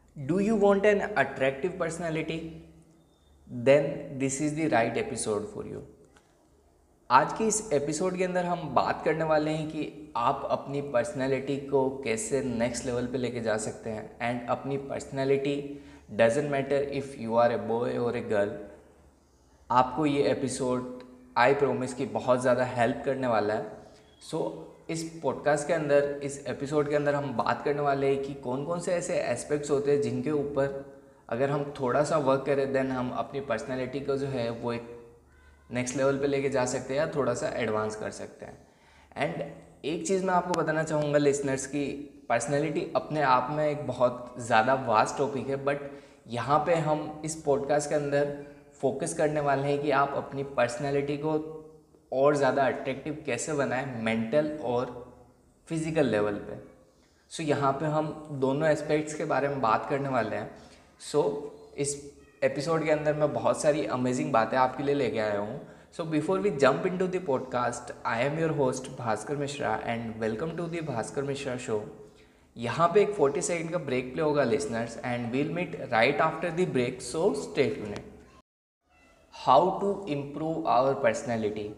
Do you want an attractive personality? Then this is the right episode for you. आज की इस episode के अंदर हम बात करने वाले हैं कि आप अपनी पर्सनैलिटी को कैसे नेक्स्ट लेवल पे लेके जा सकते हैं। एंड अपनी personality doesn't matter if you are a boy और ए गर्ल। आपको ये एपिसोड आई प्रोमिस की बहुत ज़्यादा हेल्प करने वाला है। सो इस पॉडकास्ट के अंदर, इस एपिसोड के अंदर हम बात करने वाले हैं कि कौन कौन से ऐसे एस्पेक्ट्स होते हैं जिनके ऊपर अगर हम थोड़ा सा वर्क करें देन हम अपनी पर्सनैलिटी को जो है वो एक नेक्स्ट लेवल पे लेके जा सकते हैं या थोड़ा सा एडवांस कर सकते हैं। एंड एक चीज़ मैं आपको बताना चाहूँगा लिसनर्स की, पर्सनैलिटी अपने आप में एक बहुत ज़्यादा वास्ट टॉपिक है, बट यहाँ पे हम इस पॉडकास्ट के अंदर फोकस करने वाले हैं कि आप अपनी पर्सनैलिटी को और ज़्यादा अट्रैक्टिव कैसे बनाएं मेंटल और फिज़िकल लेवल पे। सो यहाँ पे हम दोनों एस्पेक्ट्स के बारे में बात करने वाले हैं। सो इस एपिसोड के अंदर मैं बहुत सारी अमेजिंग बातें आपके लिए लेके आया हूँ। So before we jump into the podcast, I am your host Bhaskar Mishra and welcome to the Bhaskar Mishra show. यहाँ पे एक 40 सेकंड का ब्रेक प्ले होगा listeners, and we'll meet right after the break, so stay tuned. How to improve our personality.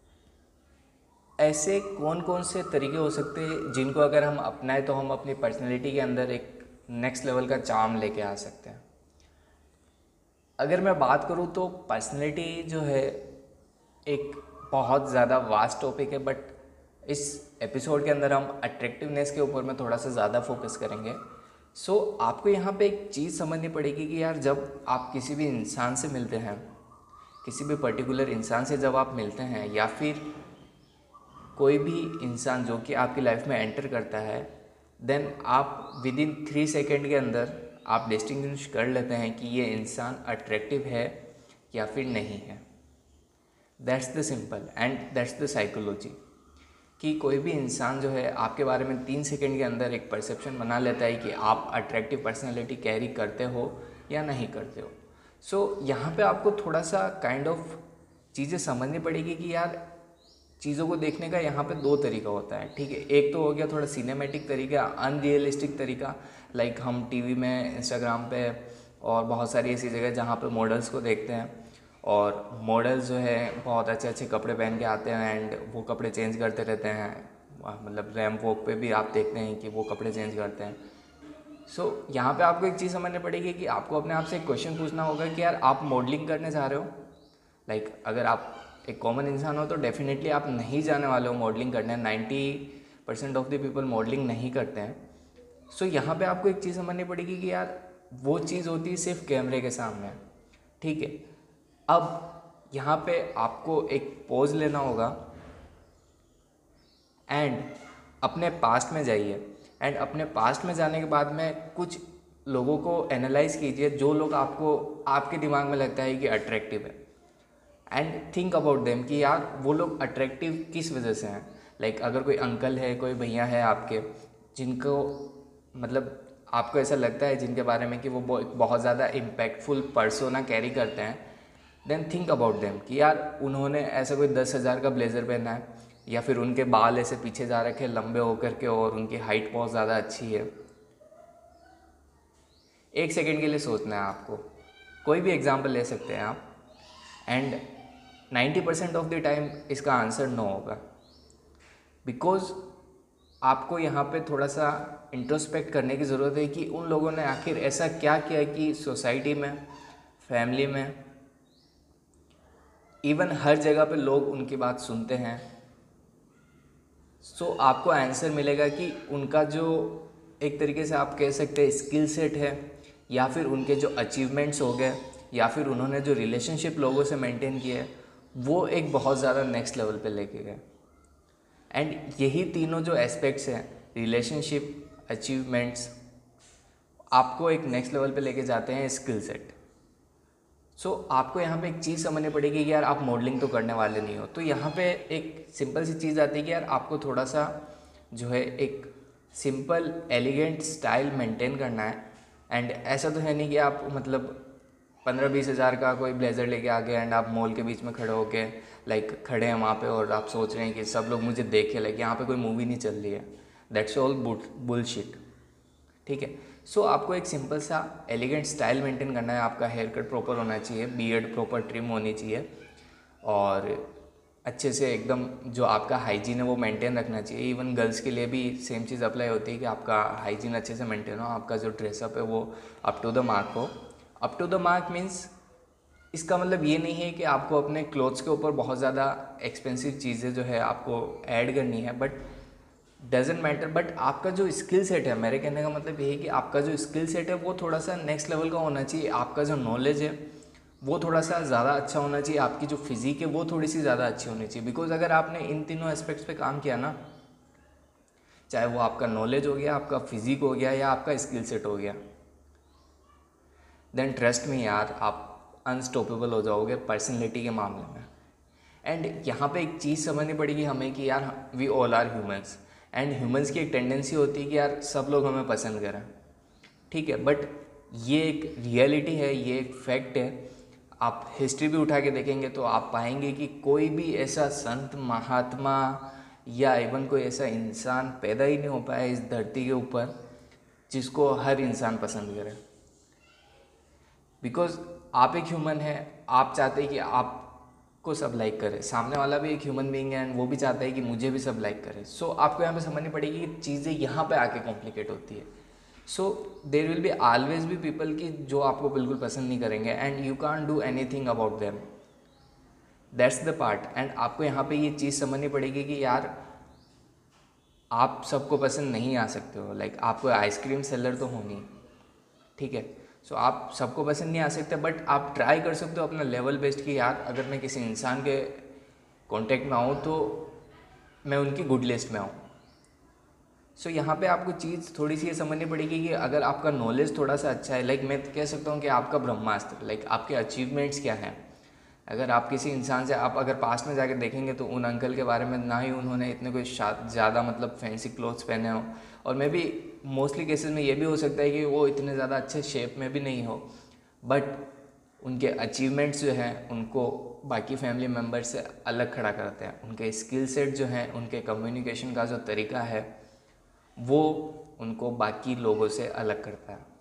ऐसे कौन कौन से तरीके हो सकते हैं जिनको अगर हम अपनाएं तो हम अपनी पर्सनैलिटी के अंदर एक नेक्स्ट लेवल का चार्म लेके आ सकते हैं। अगर मैं बात करूँ तो पर्सनैलिटी जो है एक बहुत ज़्यादा वास्ट टॉपिक है, बट इस एपिसोड के अंदर हम अट्रैक्टिवनेस के ऊपर में थोड़ा सा ज़्यादा फोकस करेंगे। सो आपको यहाँ पे एक चीज़ समझनी पड़ेगी कि यार जब आप किसी भी इंसान से मिलते हैं, किसी भी पर्टिकुलर इंसान से जब आप मिलते हैं, या फिर कोई भी इंसान जो कि आपकी लाइफ में एंटर करता है, देन आप विद इन 3 सेकेंड के अंदर आप डिस्टिंग्विश कर लेते हैं कि ये इंसान अट्रैक्टिव है या फिर नहीं है। That's the simple and that's the psychology कि कोई भी इंसान जो है आपके बारे में 3 सेकेंड के अंदर एक परसेप्शन बना लेता है कि आप अट्रैक्टिव पर्सनैलिटी कैरी करते हो या नहीं करते हो। सो यहाँ पे आपको थोड़ा सा काइंड ऑफ चीज़ें समझनी पड़ेगी कि यार चीज़ों को देखने का यहाँ पे 2 तरीका होता है, ठीक है। एक तो हो गया थोड़ा सिनेमैटिक तरीका, अनरियलिस्टिक तरीका, लाइक हम टीवी में, इंस्टाग्राम पे और बहुत सारी ऐसी जगह जहाँ पे मॉडल्स को देखते हैं और मॉडल्स जो है बहुत अच्छे अच्छे कपड़े पहन के आते हैं एंड वो कपड़े चेंज करते रहते हैं। मतलब रैम्प वॉक पे भी आप देखते हैं कि वो कपड़े चेंज करते हैं। सो यहाँ पे आपको एक चीज़ समझनी पड़ेगी कि आपको अपने आप से एक क्वेश्चन पूछना होगा कि यार आप मॉडलिंग करने जा रहे हो। लाइक अगर आप एक कॉमन इंसान हो तो डेफिनेटली आप नहीं जाने वाले हो मॉडलिंग करने। 90% ऑफ द पीपल मॉडलिंग नहीं करते हैं। सो यहाँ पे आपको एक चीज़ समझनी पड़ेगी कि यार वो चीज़ होती है सिर्फ कैमरे के सामने, ठीक है। अब यहाँ पे आपको एक पोज लेना होगा एंड अपने पास्ट में जाइए, एंड अपने पास्ट में जाने के बाद में कुछ लोगों को एनालाइज कीजिए जो लोग आपको आपके दिमाग में लगता है कि अट्रैक्टिव है, एंड थिंक अबाउट देम कि यार वो लोग अट्रैक्टिव किस वजह से हैं। लाइक अगर कोई अंकल है, कोई भैया है आपके, जिनको मतलब आपको ऐसा लगता है जिनके बारे में कि वो बहुत ज़्यादा इम्पैक्टफुल पर्सोना कैरी करते हैं, देन थिंक अबाउट देम कि यार उन्होंने ऐसा कोई 10,000 का ब्लेज़र पहना है, या फिर उनके बाल ऐसे पीछे जा रखे लंबे होकर के, और उनकी हाइट बहुत ज़्यादा अच्छी है। 1 सेकेंड के लिए सोचना है आपको, कोई भी एग्जाम्पल ले सकते हैं आप, एंड 90% ऑफ द टाइम इसका आंसर नो होगा। बिकॉज आपको यहाँ पे थोड़ा सा इंट्रोस्पेक्ट करने की ज़रूरत है कि उन लोगों ने आखिर ऐसा क्या किया कि सोसाइटी में, फैमिली में, इवन हर जगह पे लोग उनकी बात सुनते हैं। सो आपको आंसर मिलेगा कि उनका जो एक तरीके से आप कह सकते हैं स्किल सेट है, या फिर उनके जो अचीवमेंट्स हो गए, या फिर उन्होंने जो रिलेशनशिप लोगों से मेंटेन किए, वो एक बहुत ज़्यादा नेक्स्ट लेवल पे लेके गए। एंड यही तीनों जो एस्पेक्ट्स हैं, रिलेशनशिप, अचीवमेंट्स, आपको एक नेक्स्ट लेवल पे लेके जाते हैं स्किल सेट। सो आपको यहाँ पे एक चीज़ समझनी पड़ेगी कि यार आप मॉडलिंग तो करने वाले नहीं हो, तो यहाँ पे एक सिंपल सी चीज़ आती है कि यार आपको थोड़ा सा जो है एक सिंपल एलिगेंट स्टाइल मेंटेन करना है। एंड ऐसा तो है नहीं कि आप मतलब 15-20 हज़ार का कोई ब्लेज़र लेके आ गए एंड आप मॉल के बीच में खड़े होके लाइक खड़े हैं वहाँ पे और आप सोच रहे हैं कि सब लोग मुझे देखे, लाइक यहाँ पे कोई मूवी नहीं चल रही है। दैट्स ऑल बुलशिट, ठीक है। सो आपको एक सिंपल सा एलिगेंट स्टाइल मेंटेन करना है, आपका हेयर कट प्रॉपर होना चाहिए, बियर्ड प्रॉपर ट्रिम होनी चाहिए और अच्छे से एकदम जो आपका हाइजीन है वो मेंटेन रखना चाहिए। इवन गर्ल्स के लिए भी सेम चीज़ अप्लाई होती है कि आपका हाइजीन अच्छे से मेंटेन हो, आपका जो ड्रेसअप है वो अप टू द मार्क हो। Up to the mark means इसका मतलब ये नहीं है कि आपको अपने क्लोथ्स के ऊपर बहुत ज़्यादा एक्सपेंसिव चीज़ें जो है आपको ऐड करनी है, बट डजेंट मैटर। बट आपका जो स्किल सेट है, मेरे कहने का मतलब ये है कि आपका जो स्किल सेट है वो थोड़ा सा नेक्स्ट लेवल का होना चाहिए। आपका जो नॉलेज है वो थोड़ा सा ज़्यादा अच्छा होना चाहिए, आपकी जो फिज़िक है वो थोड़ी सी ज़्यादा अच्छी होनी चाहिए। बिकॉज अगर आपने इन तीनों एस्पेक्ट्स पे काम किया ना, चाहे वो आपका नॉलेज हो गया, आपका फिज़िक हो गया या आपका स्किल सेट हो गया, देन ट्रस्ट में यार आप अनस्टॉपेबल हो जाओगे पर्सनैलिटी के मामले में। एंड यहाँ पे एक चीज़ समझनी पड़ेगी हमें कि यार we all are humans, and humans की एक टेंडेंसी होती है कि यार सब लोग हमें पसंद करें, ठीक है, बट ये एक रियलिटी है, ये एक फैक्ट है। आप हिस्ट्री भी उठा के देखेंगे तो आप पाएंगे कि कोई भी ऐसा संत महात्मा या इवन कोई ऐसा इंसान पैदा ही नहीं हो पाया इस धरती के ऊपर जिसको हर इंसान पसंद करे। बिकॉज आप एक ह्यूमन है, आप चाहते हैं कि आपको सब लाइक करे, सामने वाला भी एक ह्यूमन बीइंग है एंड वो भी चाहता है कि मुझे भी सब लाइक करे। सो आपको यहाँ पे समझनी पड़ेगी कि चीज़ें यहाँ पे आके कॉम्प्लिकेट होती है। So there will be always be people की जो आपको बिल्कुल पसंद नहीं करेंगे and you can't do anything about them, that's the part. And आपको यहाँ पे ये चीज़ समझनी पड़ेगी कि यार आप सबको पसंद नहीं आ सकते हो। लाइक आपको आइसक्रीम सेलर तो हो नहीं, ठीक है, सो आप सबको पसंद नहीं आ सकते, बट आप ट्राई कर सकते हो अपना लेवल बेस्ट कि यार अगर मैं किसी इंसान के कांटेक्ट में आऊँ तो मैं उनकी गुड लिस्ट में आऊँ। सो यहाँ पे आपको चीज़ थोड़ी सी ये समझनी पड़ेगी कि अगर आपका नॉलेज थोड़ा सा अच्छा है, लाइक मैं कह सकता हूँ कि आपका ब्रह्मास्त्र, लाइक आपके अचीवमेंट्स क्या हैं। अगर आप किसी इंसान से आप अगर पास्ट में जाकर देखेंगे तो उन अंकल के बारे में ना ही उन्होंने इतने कोई ज़्यादा मतलब फैंसी क्लोथ्स पहने हो, और मे भी मोस्टली केसेस में ये भी हो सकता है कि वो इतने ज़्यादा अच्छे शेप में भी नहीं हो, बट उनके अचीवमेंट्स जो हैं उनको बाकी फैमिली मेम्बर से अलग खड़ा करते हैं। उनके स्किल सेट जो हैं, उनके कम्युनिकेशन का जो तरीका है वो उनको बाकी लोगों से अलग करता है।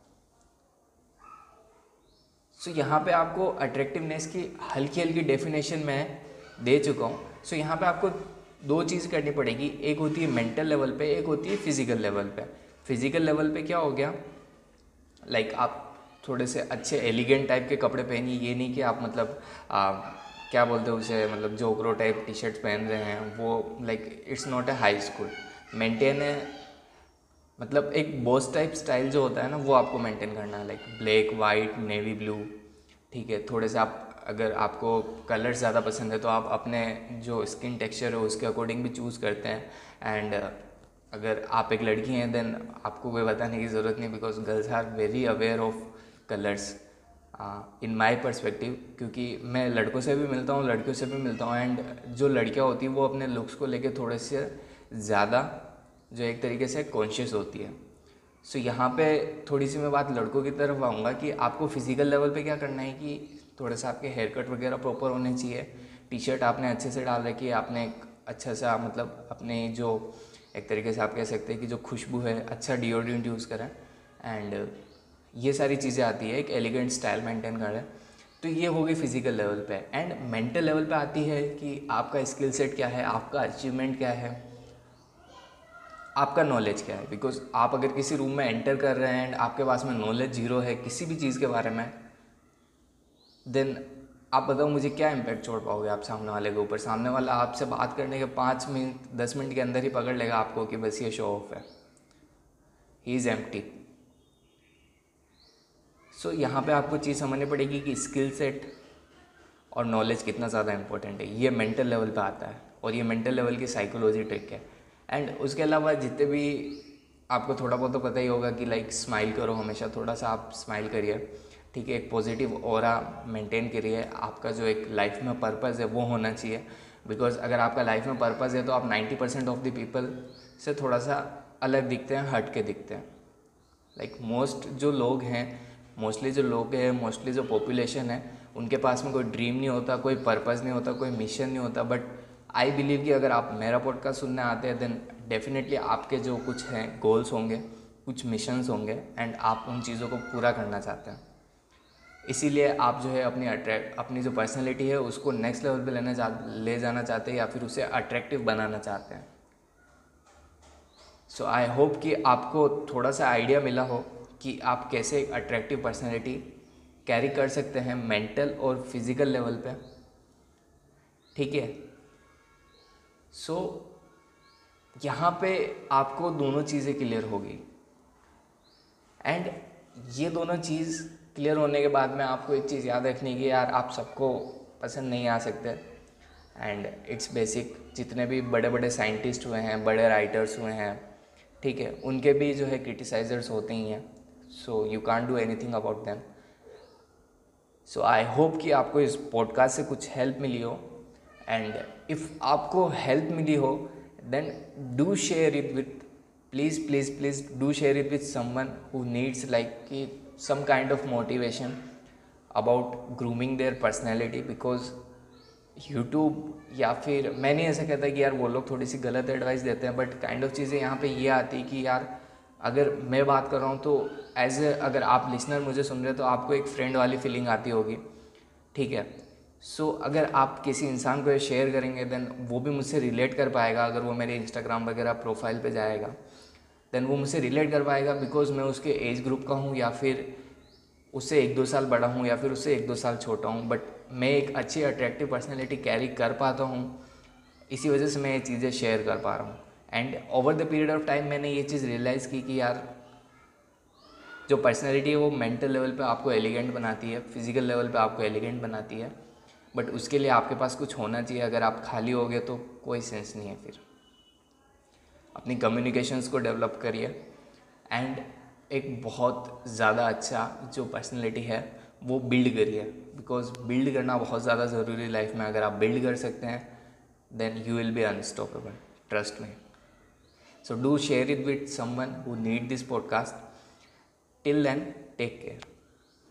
सो यहाँ पे आपको अट्रैक्टिवनेस की हल्की हल्की डेफिनेशन मैं दे चुका हूँ। सो यहाँ पे आपको दो चीज़ करनी पड़ेगी, एक होती है मेंटल लेवल पे, एक होती है फिजिकल लेवल पे। फिजिकल लेवल पे क्या हो गया, लाइक आप थोड़े से अच्छे एलिगेंट टाइप के कपड़े पहनिए, ये नहीं कि आप मतलब क्या बोलते हैं उसे, मतलब जोकरो टाइप टी शर्ट्स पहन रहे हैं, वो like it's not a high school. Maintain है, मतलब एक बॉस टाइप स्टाइल जो होता है ना वो आपको मेंटेन करना है, like black white navy blue, ठीक है। थोड़े से आप अगर आपको कलर्स ज़्यादा पसंद है तो आप अपने जो स्किन टेक्सचर है उसके अकॉर्डिंग भी चूज़ करते हैं। एंड अगर आप एक लड़की हैं देन आपको कोई बताने की ज़रूरत नहीं, because girls are very aware of colours in my perspective, क्योंकि मैं लड़कों से भी मिलता हूँ लड़कियों से भी मिलता हूँ, एंड जो लड़कियाँ होती हैं वो अपने लुक्स को लेके थोड़े से ज़्यादा जो एक तरीके से कॉन्शियस होती है। सो यहाँ पे थोड़ी सी मैं बात लड़कों की तरफ आऊँगा कि आपको फिजिकल लेवल पे क्या करना है कि थोड़ा सा आपके हेयर कट वगैरह प्रॉपर होने चाहिए, टी शर्ट आपने अच्छे से डाल रखी है, आपने एक अच्छा सा मतलब अपने जो एक तरीके से आप कह सकते हैं कि जो खुशबू है, अच्छा डिओड्रेंट यूज़ करें, एंड ये सारी चीज़ें आती है एक एलिगेंट स्टाइल मेंटेन करें। तो ये होगी फिजिकल लेवल पे। एंड मेंटल लेवल पे आती है कि आपका स्किल सेट क्या है, आपका अचीवमेंट क्या है, आपका नॉलेज क्या है। बिकॉज आप अगर किसी रूम में एंटर कर रहे हैं एंड आपके पास में नॉलेज जीरो है किसी भी चीज़ के बारे में, देन आप बताओ मुझे क्या इम्पैक्ट छोड़ पाओगे आप सामने वाले के ऊपर। सामने वाला आपसे बात करने के 5 मिनट 10 मिनट के अंदर ही पकड़ लेगा आपको कि बस ये शो ऑफ है, ही इज़ एम्प्टी। सो यहाँ पे आपको चीज़ समझनी पड़ेगी कि स्किल सेट और नॉलेज कितना ज़्यादा इंपॉर्टेंट है। ये मेंटल लेवल पे आता है और ये मेंटल लेवल की साइकोलॉजी ट्रिक है। एंड उसके अलावा जितने भी आपको थोड़ा बहुत तो पता ही होगा कि लाइक स्माइल करो, हमेशा थोड़ा सा आप स्माइल करिए, ठीक है। एक पॉजिटिव ऑरा मेंटेन करिए, आपका जो एक लाइफ में पर्पज़ है वो होना चाहिए। बिकॉज अगर आपका लाइफ में पर्पज़ है तो आप 90% ऑफ द पीपल से थोड़ा सा अलग दिखते हैं, हट के दिखते हैं। लाइक मोस्टली जो लोग हैं, मोस्टली जो पॉपुलेशन है, उनके पास में कोई ड्रीम नहीं होता, कोई पर्पज़ नहीं होता, कोई मिशन नहीं होता। बट आई बिलीव कि अगर आप मेरा पॉडकास्ट सुनने आते हैं देन डेफिनेटली आपके जो कुछ हैं गोल्स होंगे कुछ मिशंस होंगे एंड आप उन चीज़ों को पूरा करना चाहते हैं। इसीलिए आप जो है अपनी जो पर्सनैलिटी है उसको नेक्स्ट लेवल पे ले जाना चाहते हैं या फिर उसे अट्रैक्टिव बनाना चाहते हैं। सो आई होप कि आपको थोड़ा सा आइडिया मिला हो कि आप कैसे एक अट्रैक्टिव पर्सनैलिटी कैरी कर सकते हैं मेंटल और फिज़िकल लेवल पे, ठीक है। सो यहाँ पे आपको दोनों चीज़ें क्लियर होगी एंड ये दोनों चीज़ क्लियर होने के बाद में आपको एक चीज़ याद रखनी है कि यार आप सबको पसंद नहीं आ सकते एंड इट्स बेसिक। जितने भी बड़े बड़े साइंटिस्ट हुए हैं, बड़े राइटर्स हुए हैं, ठीक है, उनके भी जो है क्रिटिसाइजर्स होते ही हैं। So you can't do anything about them. So I hope कि आपको इस पॉडकास्ट से कुछ हेल्प मिली हो एंड इफ़ आपको हेल्प मिली हो then do share it with please do share it with someone who needs like some kind of motivation about grooming their personality, because YouTube या फिर मैं नहीं ऐसा कहता कि यार वो लोग थोड़ी सी गलत एडवाइस देते हैं, बट काइंड ऑफ चीज़ें यहाँ पे ये आती कि यार अगर मैं बात कर रहा हूँ तो अगर आप लिसनर मुझे सुन रहे हो तो आपको एक फ्रेंड वाली फीलिंग आती होगी, ठीक है। सो अगर आप किसी इंसान को ये शेयर करेंगे देन वो भी मुझसे रिलेट कर पाएगा। अगर वो मेरे इंस्टाग्राम वगैरह प्रोफाइल पे जाएगा देन वो मुझसे रिलेट कर पाएगा, बिकॉज मैं उसके एज ग्रुप का हूँ या फिर उससे 1-2 साल बड़ा हूँ या फिर उससे 1-2 साल छोटा हूँ, बट मैं एक अच्छी अट्रैक्टिव पर्सनैलिटी कैरी कर पाता हूँ। इसी वजह से मैं ये चीज़ें शेयर कर पा रहा हूँ and over the period of time मैंने ये चीज़ रियलाइज़ की कि यार जो पर्सनैलिटी है वो मेंटल लेवल पे आपको एलिगेंट बनाती है, फिजिकल लेवल पे आपको एलिगेंट बनाती है, बट उसके लिए आपके पास कुछ होना चाहिए। अगर आप खाली हो गए तो कोई सेंस नहीं है। फिर अपनी कम्युनिकेशंस को डेवलप करिए एंड एक बहुत ज़्यादा अच्छा जो पर्सनैलिटी है वो बिल्ड करिए, बिकॉज बिल्ड करना बहुत ज़्यादा ज़रूरी है लाइफ में। अगर आप बिल्ड कर सकते हैं then you will be unstoppable, trust me. So do share it with someone who need this podcast. Till then take care.